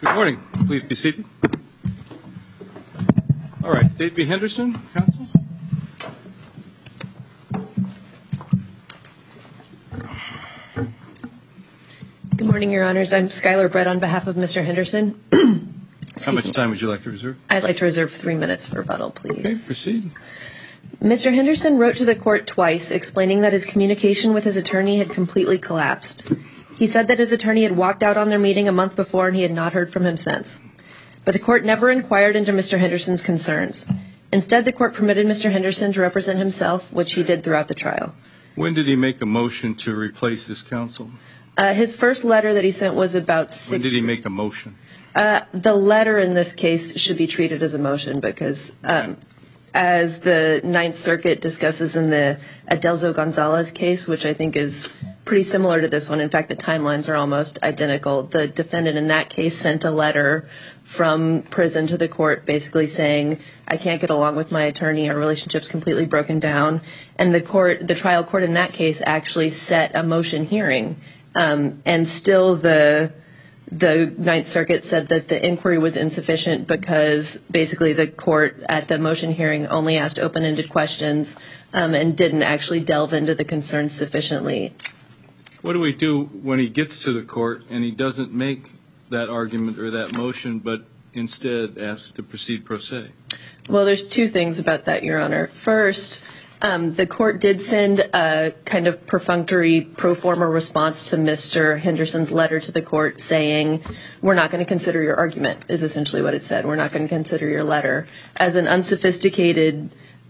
Good morning. Please be seated. All right, State v. Henderson, counsel. Good morning, Your Honors. I'm Skylar Brett on behalf of Mr. Henderson. How much time would you like to reserve? I'd like to reserve 3 minutes for rebuttal, please. Okay, proceed. Mr. Henderson wrote to the court twice explaining that his communication with his attorney had completely collapsed. He said that his attorney had walked out on their meeting a month before and he had not heard from him since. But the court never inquired into Mr. Henderson's concerns. Instead, the court permitted Mr. Henderson to represent himself, which he did throughout the trial. When did he make a motion to replace his counsel? His first letter that he sent was about 6 When did he make a motion? The letter in this case should be treated as a motion because, as the Ninth Circuit discusses in the Adelzo-Gonzalez case, which I think is pretty similar to this one. In fact, the timelines are almost identical. The defendant in that case sent a letter from prison to the court basically saying, I can't get along with my attorney, our relationship's completely broken down. And the trial court in that case actually set a motion hearing. And still the Ninth Circuit said that the inquiry was insufficient because basically the court at the motion hearing only asked open-ended questions and didn't actually delve into the concerns sufficiently. What do we do when he gets to the court and he doesn't make that argument or that motion, but instead asks to proceed pro se? Well, there's two things about that, Your Honor. First, the court did send a kind of perfunctory pro forma response to Mr. Henderson's letter to the court saying, we're not going to consider your argument, is essentially what it said. We're not going to consider your letter. As an unsophisticated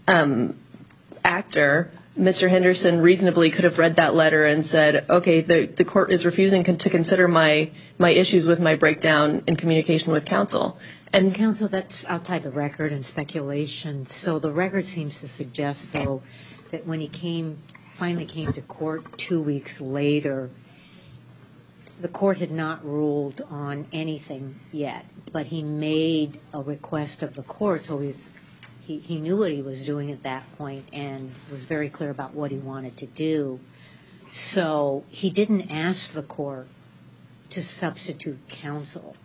actor, Mr. Henderson reasonably could have read that letter and said, okay, the court is refusing to consider my issues with my breakdown in communication with counsel. And counsel, that's outside the record and speculation. So the record seems to suggest, though, that when he finally came to court 2 weeks later, the court had not ruled on anything yet, but he made a request of the court, so he knew what he was doing at that point and was very clear about what he wanted to do. So he didn't ask the court to substitute counsel.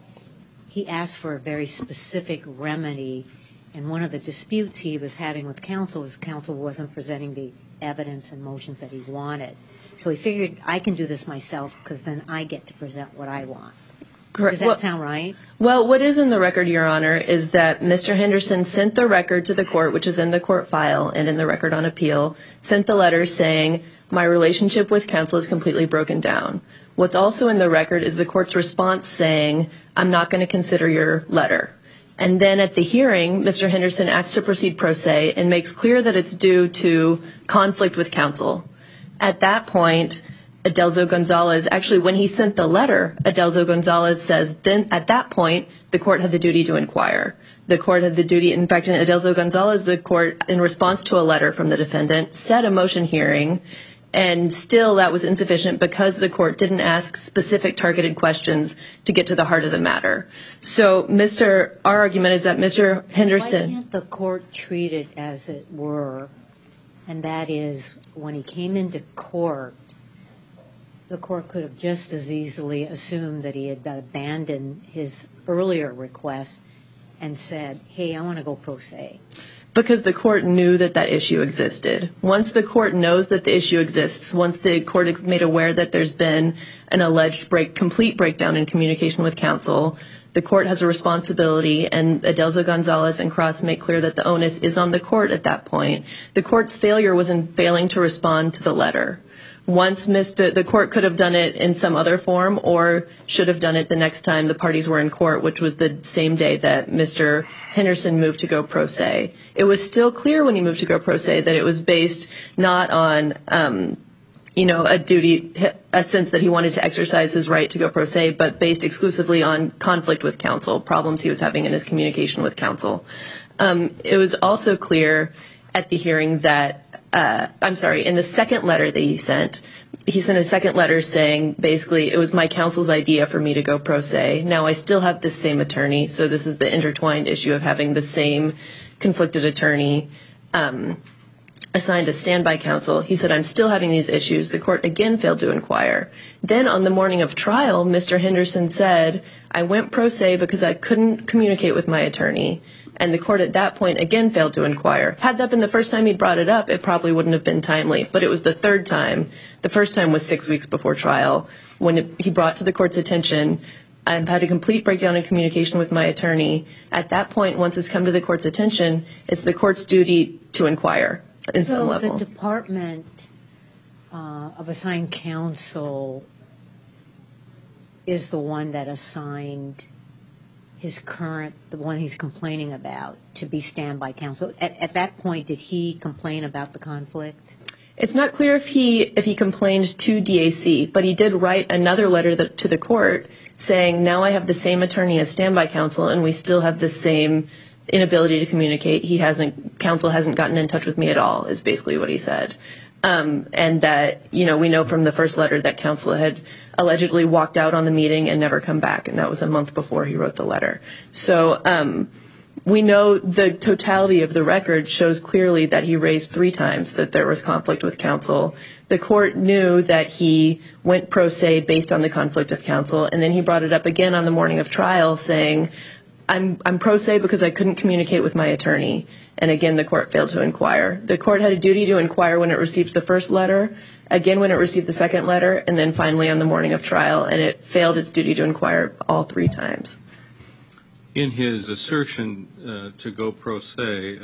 He asked for a very specific remedy, and one of the disputes he was having with counsel is counsel wasn't presenting the evidence and motions that he wanted. So he figured, I can do this myself because then I get to present what I want. Correct. Does that sound right? Well, what is in the record, Your Honor, is that Mr. Henderson sent the record to the court, which is in the court file and in the record on appeal, sent the letter saying, my relationship with counsel is completely broken down. What's also in the record is the court's response saying, I'm not going to consider your letter. And then at the hearing, Mr. Henderson asks to proceed pro se and makes clear that it's due to conflict with counsel. At that point, Adelzo-Gonzalez, actually when he sent the letter, Adelzo-Gonzalez says, then at that point, the court had the duty to inquire. The court had the duty, in fact, in Adelzo-Gonzalez, the court, in response to a letter from the defendant, set a motion hearing, and still that was insufficient because the court didn't ask specific targeted questions to get to the heart of the matter. So our argument is that Mr. Henderson... Why can't the court treat it as it were, and that is when he came into court, the court could have just as easily assumed that he had abandoned his earlier request and said, hey, I want to go pro se. Because the court knew that that issue existed. Once the court knows that the issue exists, once the court is made aware that there's been an alleged complete breakdown in communication with counsel, the court has a responsibility, and Adelzo-Gonzalez and Cross make clear that the onus is on the court at that point. The court's failure was in failing to respond to the letter. The court could have done it in some other form or should have done it the next time the parties were in court, which was the same day that Mr. Henderson moved to go pro se. It was still clear when he moved to go pro se that it was based not on, a sense that he wanted to exercise his right to go pro se, but based exclusively on conflict with counsel, problems he was having in his communication with counsel. It was also clear at the hearing that in the second letter that he sent a second letter saying basically it was my counsel's idea for me to go pro se. Now I still have the same attorney, so this is the intertwined issue of having the same conflicted attorney. assigned a standby counsel. He said, I'm still having these issues. The court again failed to inquire. Then on the morning of trial, Mr. Henderson said, I went pro se because I couldn't communicate with my attorney. And the court at that point again failed to inquire. Had that been the first time he'd brought it up, it probably wouldn't have been timely. But it was the third time. The first time was 6 weeks before trial when he brought to the court's attention, I've had a complete breakdown in communication with my attorney. At that point, once it's come to the court's attention, it's the court's duty to inquire in some level. So the Department of Assigned Counsel is the one that assigned his current, the one he's complaining about, to be standby counsel. At that point, did he complain about the conflict? It's not clear if he complained to DAC, but he did write another letter to the court saying, now I have the same attorney as standby counsel, and we still have the same inability to communicate. Counsel hasn't gotten in touch with me at all, is basically what he said. And that, we know from the first letter that counsel had allegedly walked out on the meeting and never come back, and that was a month before he wrote the letter. So we know the totality of the record shows clearly that he raised 3 times that there was conflict with counsel. The court knew that he went pro se based on the conflict of counsel, and then he brought it up again on the morning of trial saying, I'm pro se because I couldn't communicate with my attorney. And again, the court failed to inquire. The court had a duty to inquire when it received the first letter, again when it received the second letter, and then finally on the morning of trial, and it failed its duty to inquire all 3 times. In his assertion to go pro se,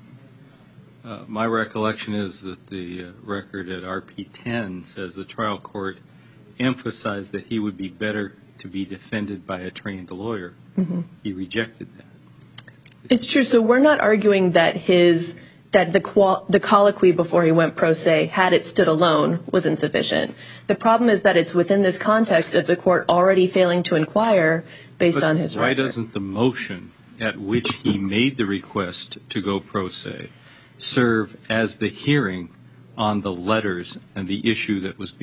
my recollection is that the record at RP 10 says the trial court emphasized that he would be better to be defended by a trained lawyer. Mm-hmm. He rejected that. It's true. So we're not arguing that the colloquy before he went pro se, had it stood alone, was insufficient. The problem is that it's within this context of the court already failing to inquire based on his record. Why doesn't the motion at which he made the request to go pro se serve as the hearing on the letters and the issue that was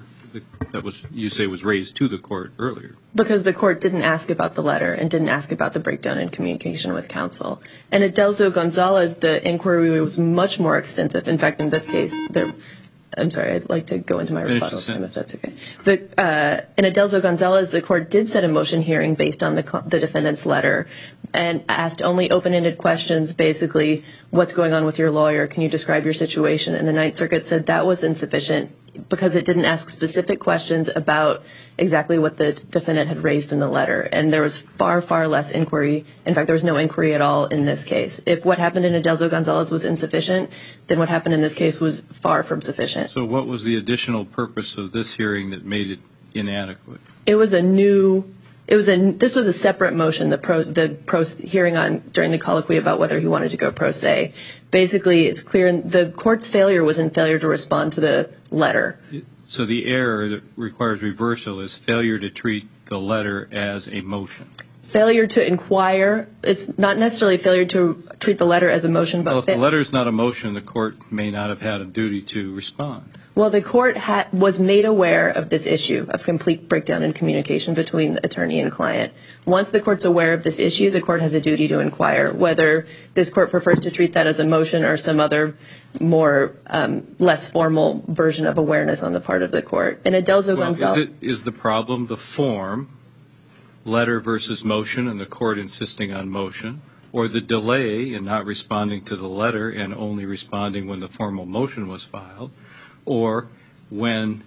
you say was raised to the court earlier? Because the court didn't ask about the letter and didn't ask about the breakdown in communication with counsel. And at Delzo Gonzalez, the inquiry was much more extensive. In fact, in this case, I'm sorry, I'd like to go into my rebuttal time if that's okay. In Adelzo Gonzalez, the court did set a motion hearing based on the defendant's letter and asked only open-ended questions, basically, what's going on with your lawyer? Can you describe your situation? And the Ninth Circuit said that was insufficient because it didn't ask specific questions about exactly what the defendant had raised in the letter. And there was far, far less inquiry. In fact, there was no inquiry at all in this case. If what happened in Adelzo Gonzalez was insufficient, then what happened in this case was far from sufficient. So what was the additional purpose of this hearing that made it inadequate? This was a separate motion, the hearing during the colloquy about whether he wanted to go pro se. Basically, it's clear the court's failure was in failure to respond to the letter. So the error that requires reversal is failure to treat the letter as a motion. Failure to inquire. It's not necessarily failure to treat the letter as a motion. But if the letter is not a motion, the court may not have had a duty to respond. Well, the court was made aware of this issue of complete breakdown in communication between attorney and client. Once the court's aware of this issue, the court has a duty to inquire whether this court prefers to treat that as a motion or some other more less formal version of awareness on the part of the court. In Adelzo Gonzalez, is the problem the form, letter versus motion, and the court insisting on motion, or the delay in not responding to the letter and only responding when the formal motion was filed? Or when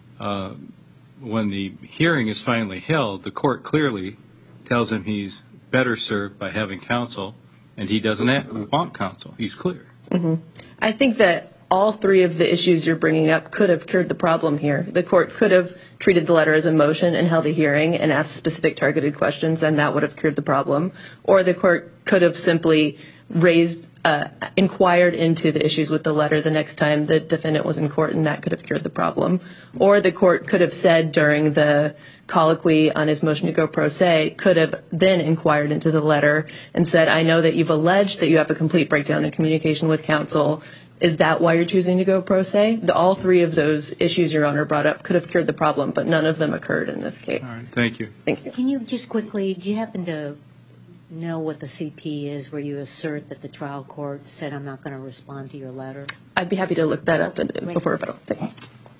the hearing is finally held, the court clearly tells him he's better served by having counsel, and he doesn't want counsel. He's clear. Mm-hmm. I think that all 3 of the issues you're bringing up could have cured the problem here. The court could have treated the letter as a motion and held a hearing and asked specific targeted questions, and that would have cured the problem. Or the court could have simply inquired into the issues with the letter the next time the defendant was in court, and that could have cured the problem. Or the court could have said during the colloquy on his motion to go pro se, could have then inquired into the letter and said, I know that you've alleged that you have a complete breakdown in communication with counsel. Is that why you're choosing to go pro se? All 3 of those issues Your Honor brought up could have cured the problem, but none of them occurred in this case. All right. Thank you. Thank you. Can you just quickly, do you happen to know what the CP is where you assert that the trial court said, I'm not going to respond to your letter? I'd be happy to look that up before rebuttal. Thanks.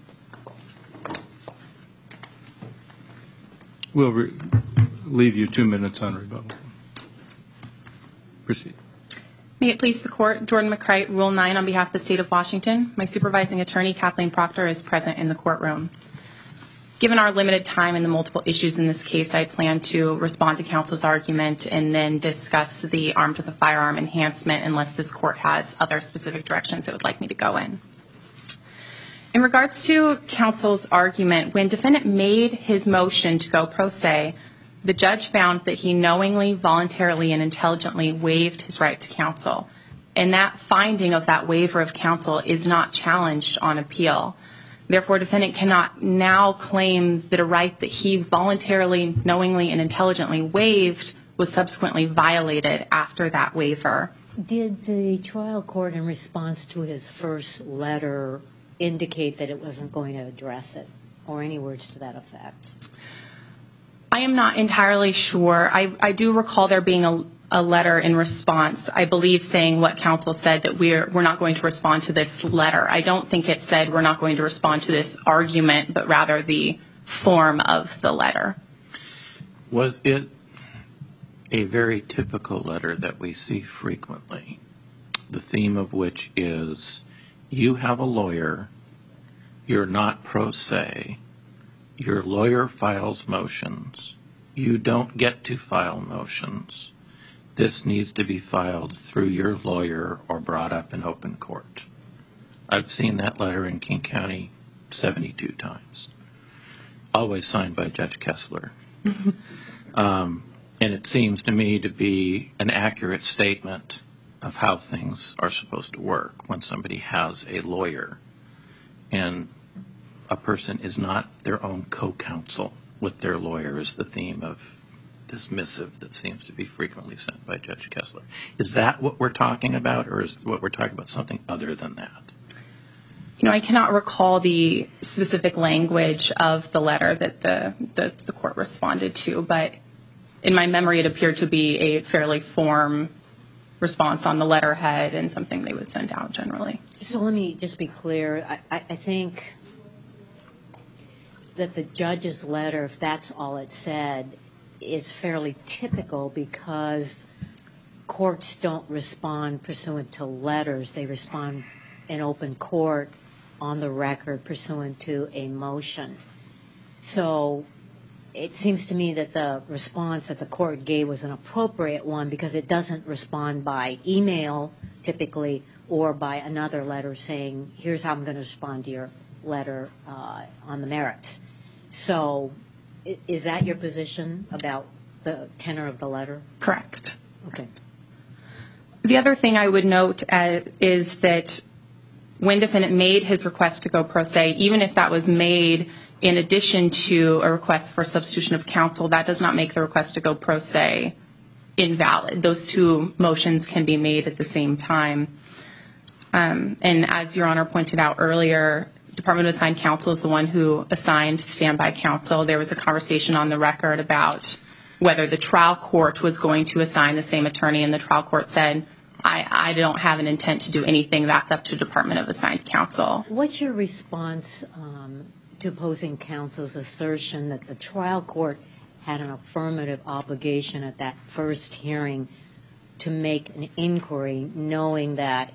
We'll leave you 2 minutes on rebuttal. Proceed. May it please the Court, Jordan McCrite, Rule 9 on behalf of the State of Washington. My supervising attorney, Kathleen Proctor, is present in the courtroom. Given our limited time and the multiple issues in this case, I plan to respond to counsel's argument and then discuss the armed with a firearm enhancement unless this Court has other specific directions it would like me to go in. In regards to counsel's argument, when defendant made his motion to go pro se, the judge found that he knowingly, voluntarily, and intelligently waived his right to counsel. And that finding of that waiver of counsel is not challenged on appeal. Therefore, defendant cannot now claim that a right that he voluntarily, knowingly, and intelligently waived was subsequently violated after that waiver. Did the trial court, in response to his first letter, indicate that it wasn't going to address it, or any words to that effect? I am not entirely sure. I do recall there being a letter in response, I believe saying what counsel said, that we're not going to respond to this letter. I don't think it said we're not going to respond to this argument, but rather the form of the letter. Was it a very typical letter that we see frequently, the theme of which is, you have a lawyer, you're not pro se, your lawyer files motions, you don't get to file motions, this needs to be filed through your lawyer or brought up in open court? I've seen that letter in King County 72 times, always signed by Judge Kessler. And it seems to me to be an accurate statement of how things are supposed to work when somebody has a lawyer and a person is not their own co-counsel with their lawyer, is the theme of this missive that seems to be frequently sent by Judge Kessler. Is that what we're talking about, or is what we're talking about something other than that? You know, I cannot recall the specific language of the letter that the court responded to, but in my memory it appeared to be a fairly form response on the letterhead and something they would send out generally. So let me just be clear. I think that the judge's letter, if that's all it said, is fairly typical because courts don't respond pursuant to letters. They respond in open court on the record pursuant to a motion. So it seems to me that the response that the court gave was an appropriate one because it doesn't respond by email typically or by another letter saying, here's how I'm going to respond to your letter on the merits. So is that your position about the tenor of the letter? Correct. Okay. The other thing I would note is that when defendant made his request to go pro se, even if that was made in addition to a request for substitution of counsel, that does not make the request to go pro se invalid. Those two motions can be made at the same time. And as Your Honor pointed out earlier, Department of Assigned Counsel is the one who assigned standby counsel. There was a conversation on the record about whether the trial court was going to assign the same attorney, and the trial court said, I don't have an intent to do anything. That's up to Department of Assigned Counsel. What's your response to opposing counsel's assertion that the trial court had an affirmative obligation at that first hearing to make an inquiry, knowing that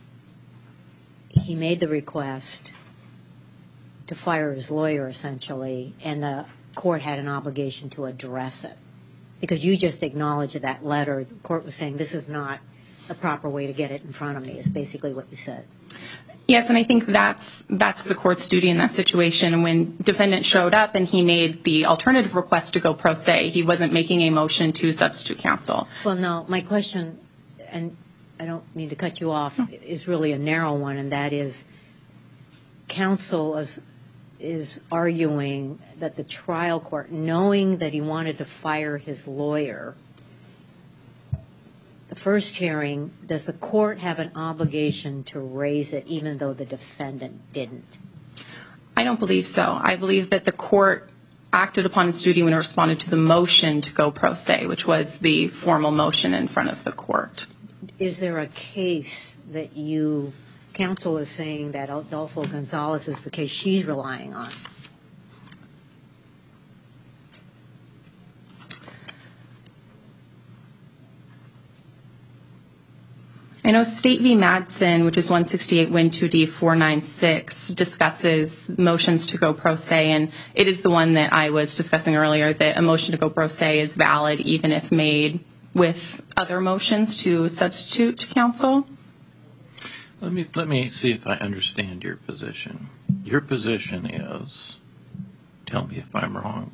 he made the request to fire his lawyer, essentially, and the court had an obligation to address it? Because you just acknowledged that letter. The court was saying this is not the proper way to get it in front of me, is basically what you said. Yes, and I think that's the court's duty in that situation. When defendant showed up and he made the alternative request to go pro se, he wasn't making a motion to substitute counsel. Well, no, my question, and I don't mean to cut you off, is really a narrow one, and that is counsel is arguing that the trial court, knowing that he wanted to fire his lawyer, the first hearing, does the court have an obligation to raise it even though the defendant didn't? I don't believe so. I believe that the court acted upon its duty when it responded to the motion to go pro se, which was the formal motion in front of the court. Is there a case that counsel is saying that Adolfo Gonzalez is the case she's relying on? I know State v. Madsen, which is 168 Win 2D 496, discusses motions to go pro se, and it is the one that I was discussing earlier, that a motion to go pro se is valid even if made with other motions to substitute counsel. Let me see if I understand your position. Your position is, tell me if I'm wrong,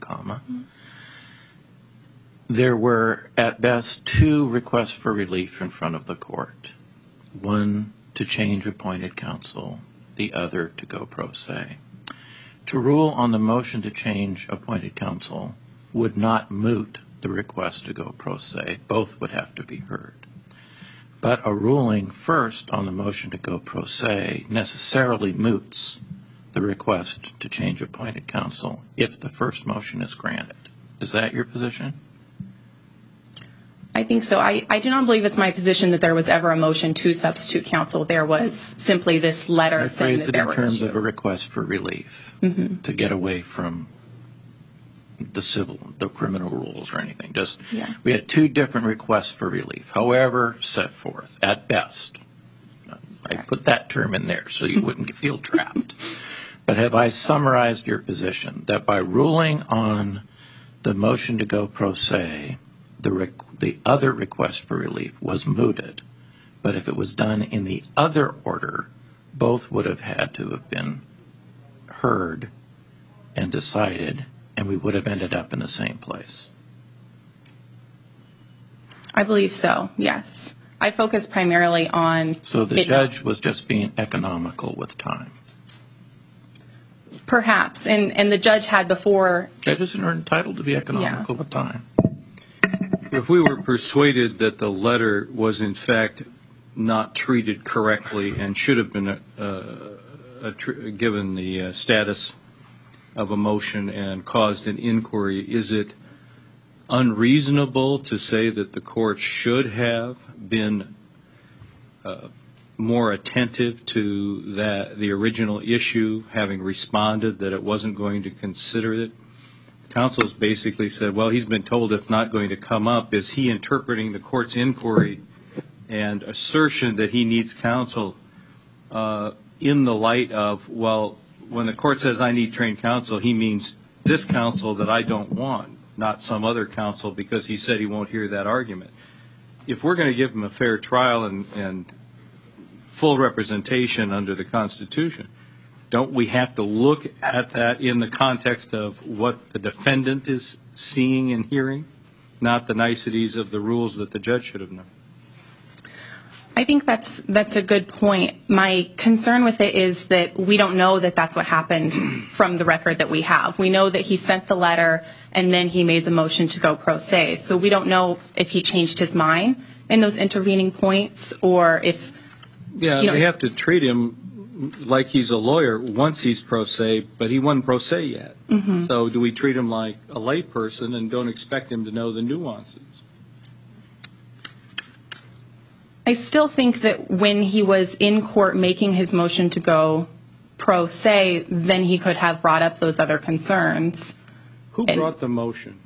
there were at best two requests for relief in front of the court. One to change appointed counsel, the other to go pro se. To rule on the motion to change appointed counsel would not moot the request to go pro se. Both would have to be heard. But a ruling first on the motion to go pro se necessarily moots the request to change appointed counsel if the first motion is granted. Is that your position? I think so. I do not believe it's my position that there was ever a motion to substitute counsel. There was simply this letter saying that there were issues. I phrased it in terms of a request for relief to get away from the criminal rules or anything. We had two different requests for relief, however set forth, at best. I put that term in there so you wouldn't feel trapped. But have I summarized your position that by ruling on the motion to go pro se, the other request for relief was mooted, but if it was done in the other order, both would have had to have been heard and decided, and we would have ended up in the same place? I believe so, yes. I focus primarily on... So the judge was just being economical with time? Perhaps, and the judge had before... Judges are entitled to be economical with time. If we were persuaded that the letter was in fact not treated correctly and should have been given the status of a motion and caused an inquiry, is it unreasonable to say that the court should have been more attentive to the original issue, having responded that it wasn't going to consider it? Counsel's basically said, well, he's been told it's not going to come up. Is he interpreting the court's inquiry and assertion that he needs counsel in the light of, well, when the court says I need trained counsel, he means this counsel that I don't want, not some other counsel, because he said he won't hear that argument. If we're going to give him a fair trial and full representation under the Constitution, don't we have to look at that in the context of what the defendant is seeing and hearing, not the niceties of the rules that the judge should have known? I think that's a good point. My concern with it is that we don't know that that's what happened from the record that we have. We know that he sent the letter and then he made the motion to go pro se. So we don't know if he changed his mind in those intervening points or if... Yeah, we have to treat him like he's a lawyer once he's pro se, but he wasn't pro se yet. Mm-hmm. So do we treat him like a lay person and don't expect him to know the nuances? I still think that when he was in court making his motion to go pro se, then he could have brought up those other concerns. Who brought the motion?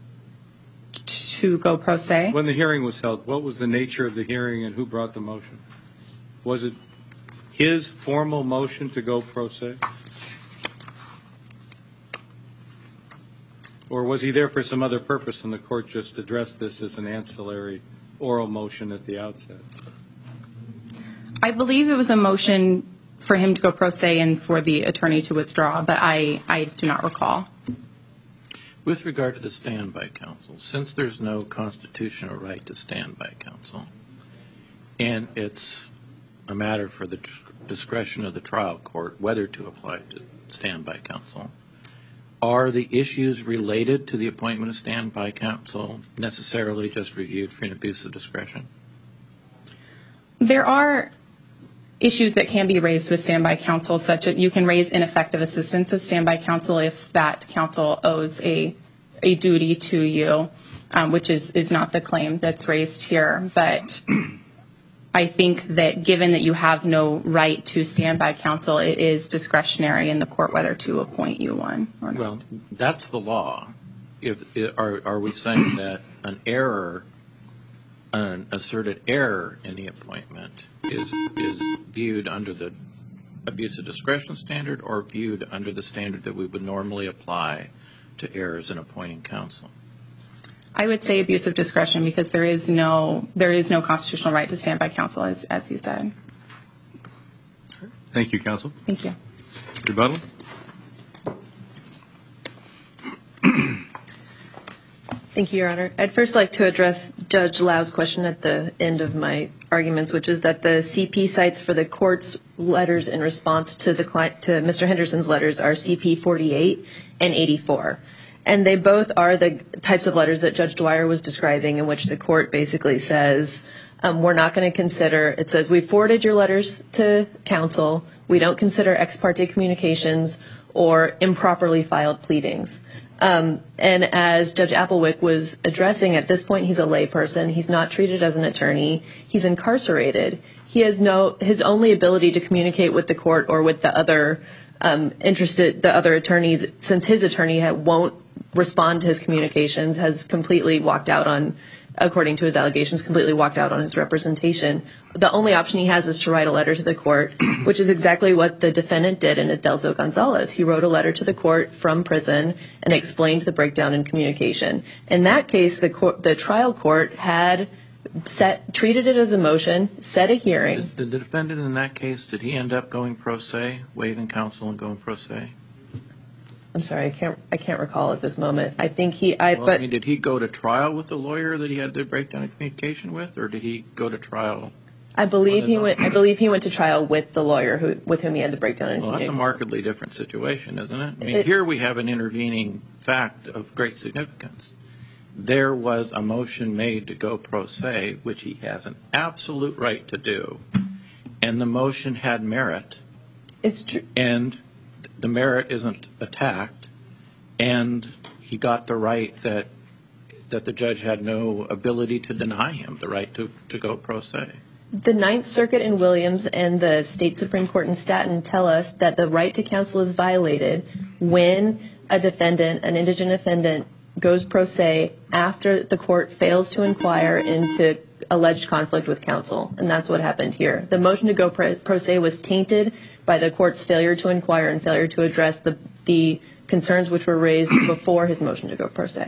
To go pro se? When the hearing was held, what was the nature of the hearing and who brought the motion? Was it his formal motion to go pro se? Or was he there for some other purpose and the court just addressed this as an ancillary oral motion at the outset? I believe it was a motion for him to go pro se and for the attorney to withdraw, but I do not recall. With regard to the standby counsel, since there's no constitutional right to standby counsel, and it's a matter for the discretion of the trial court whether to apply to standby counsel, are the issues related to the appointment of standby counsel necessarily just reviewed for an abuse of discretion? There are issues that can be raised with standby counsel, such as you can raise ineffective assistance of standby counsel if that counsel owes a duty to you, which is not the claim that's raised here. But I think that given that you have no right to standby counsel, it is discretionary in the court whether to appoint you one or not. Well, that's the law. Are we saying that an asserted error in the appointment is viewed under the abuse of discretion standard or viewed under the standard that we would normally apply to errors in appointing counsel? I would say abuse of discretion because there is no constitutional right to standby counsel, as you said. Thank you, counsel. Thank you. Rebuttal? Thank you, Your Honor. I'd first like to address Judge Lau's question at the end of my arguments, which is that the CP cites for the court's letters in response to Mr. Henderson's letters are CP 48 and 84. And they both are the types of letters that Judge Dwyer was describing, in which the court basically says, we're not going to consider, it says, we forwarded your letters to counsel. We don't consider ex parte communications or improperly filed pleadings. And as Judge Applewick was addressing, at this point, he's a layperson. He's not treated as an attorney. He's incarcerated. He has his only ability to communicate with the court or with the other the other attorneys, since his attorney won't respond to his communications, has completely walked out on, according to his allegations, completely walked out on his representation. The only option he has is to write a letter to the court, which is exactly what the defendant did in Adelzo Gonzalez. He wrote a letter to the court from prison and explained the breakdown in communication. In that case, the trial court had treated it as a motion, set a hearing. Did the defendant in that case, did he end up going pro se, waiving counsel and going pro se? I'm sorry, I can't recall at this moment. I think did he go to trial with the lawyer that he had the breakdown in communication with, or did he go to trial? I believe he went to trial with the lawyer with whom he had the breakdown in communication. Well, that's a markedly different situation, isn't it? I mean, here we have an intervening fact of great significance. There was a motion made to go pro se, which he has an absolute right to do, and the motion had merit. It's true. And the merit isn't attacked, and he got the right that the judge had no ability to deny him the right to go pro se. The Ninth Circuit in Williams and the State Supreme Court in Staten tell us that the right to counsel is violated when a defendant, an indigent defendant, goes pro se after the court fails to inquire into alleged conflict with counsel. And that's what happened here. The motion to go pro se was tainted by the court's failure to inquire and failure to address the concerns which were raised before his motion to go pro se.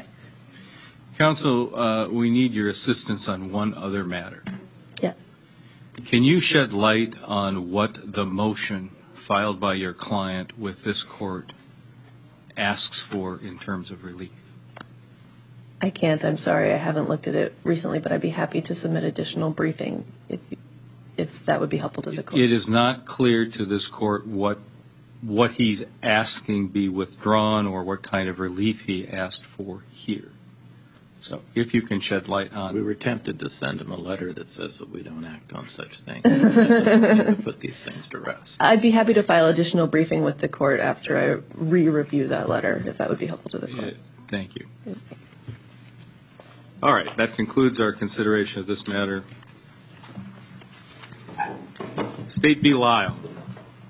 Counsel, we need your assistance on one other matter. Yes. Can you shed light on what the motion filed by your client with this court asks for in terms of relief? I can't. I'm sorry. I haven't looked at it recently, but I'd be happy to submit additional briefing if that would be helpful to the court. It is not clear to this court what he's asking be withdrawn or what kind of relief he asked for here. So if you can shed light on. We were tempted to send him a letter that says that we don't act on such things. To put these things to rest. I'd be happy to file additional briefing with the court after I re-review that letter, if that would be helpful to the court. Thank you. All right. That concludes our consideration of this matter. State v. Lyle.